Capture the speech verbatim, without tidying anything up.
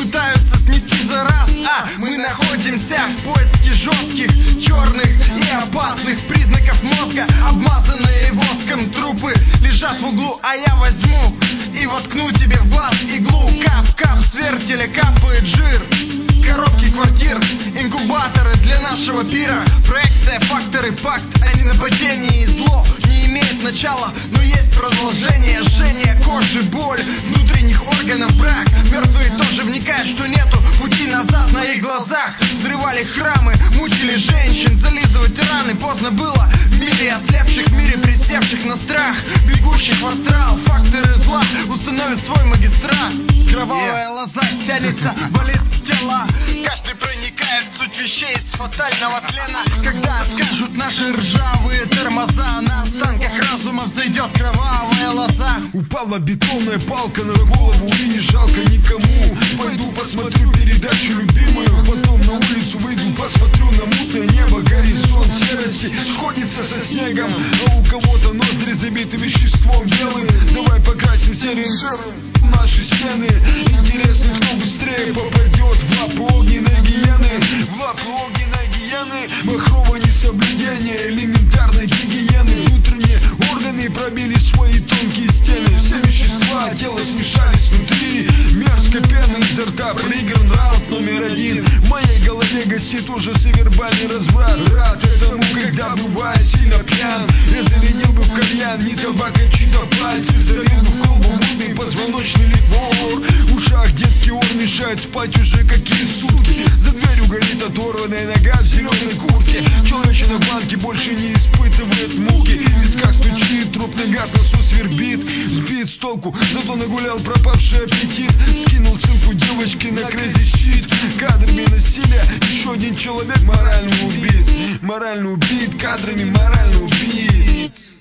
пытаются снести за раз. А мы находимся в поиске жестких, черных и опасных признаков мозга. Обмазанные воском трупы лежат в углу, а я возьму и воткну тебе в глаз иглу. Кап-кап с вертеля капает жир. Коробки квартир, инкубаторы для нашего пира. Проекция, факторы, пакт, а не нападение и зло. Не имеет начала, но есть продолжение. Жжение кожи, боль, внутренних органов брак. Мертвые тоже вникают, что нету пути назад. На их глазах взрывали храмы, мучили женщин. Зализывать раны поздно было в мире ослепших, в мире присевших на страх, бегущих в астрал. Факторы зла установят свой магистрат. Кровавая лоза тянется, болит тело. Каждый проникает в суть вещей из фатального тлена. Когда откажут наши ржавые тормоза, на останках разума взойдет кровавая лоза. Упала бетонная палка на голову, и не жалко никому. Пойду посмотрю передачу любимую, потом на улицу выйду, посмотрю на мутное небо. Горизонт серости сходится со снегом, а у кого-то ноздри забиты веществом белым. Давай покрасим серым наши стены. Интересно, кто быстрее попадет в лапы огненной гиены. В лапы огненной гиены. Махрово несоблюдение элементарной гигиены. Внутренние органы пробили свои тонкие стены. Все вещества тела смешались внутри. Мерзко пена изо рта. Проигран раунд номер один. В моей голове гостит ужас и вербальный разврат. Рад этому, когда бываю сильно пьян. Я зарядил бы в кальян не табак, а чьи-то пальцы. Залил бы в колбу мутный позвоночный литвор. В ушах детский ор мешает спать уже какие сутки. За дверью горит оторванная нога в зеленой куртке. Человечина в банке больше не испытывает муки. В висках стучит, трупный газ носу свербит. Сбит с толку, зато нагулял пропавший аппетит. Скинул ссылку девочки на Crazy Shit. Кадрами насилия еще один человек морально убит. Морально убит, кадрами морально убит.